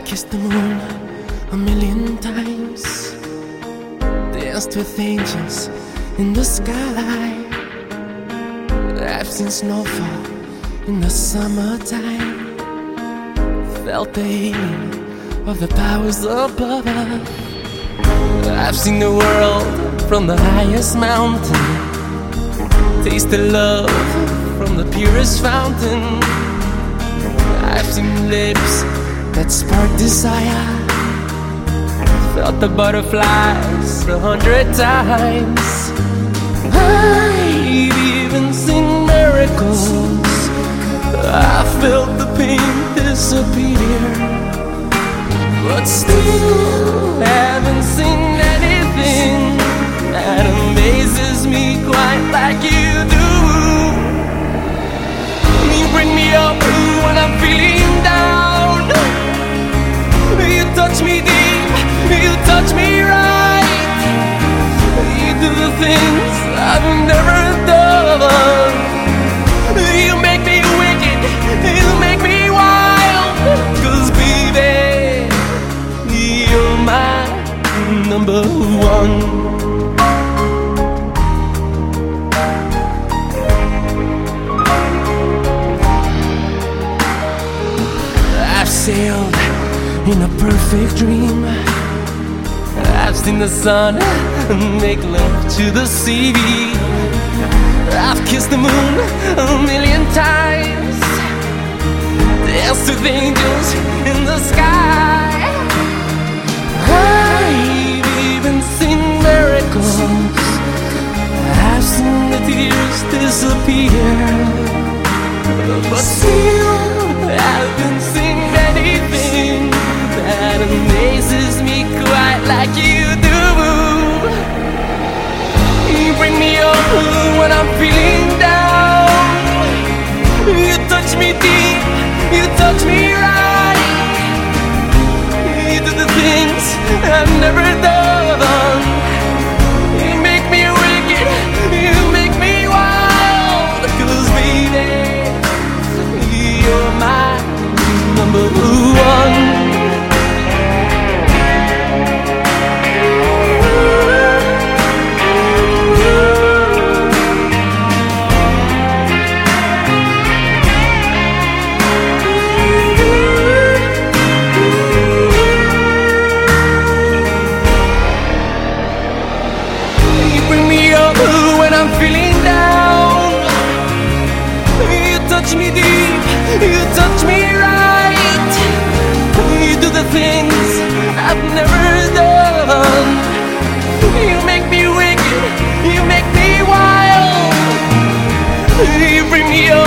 kissed the moon a million times, danced with angels in the sky. I've seen snowfall in the summertime, felt the healing of the powers above. I've seen the world from the highest mountain, tasted love from the purest fountain. I've seen lips that spark desire, felt the butterflies 100 times. I've even seen miracles, I felt the pain disappear, but still haven't seen anything that amazes me quite like you do. You bring me up when I'm feeling down, you touch me deep, you touch me right, you do the things I've never done. You make me wicked, you make me wild, 'cause baby, you're my number one. I've sailed in a perfect dream, I've seen the sun make love to the sea, I've kissed the moon a million times, danced with angels in the sky. I've even seen miracles, I've seen the tears disappear, but still I haven't seen anything that amazes me quite like you do. You bring me up when I'm feeling down, you touch me deep, you touch me right, you do the things I've never done. You make me wicked, you make me wild, 'cause baby, you're my number one. Feeling down, you touch me deep, you touch me right, you do the things I've never done. You make me wicked, you make me wild, you bring me up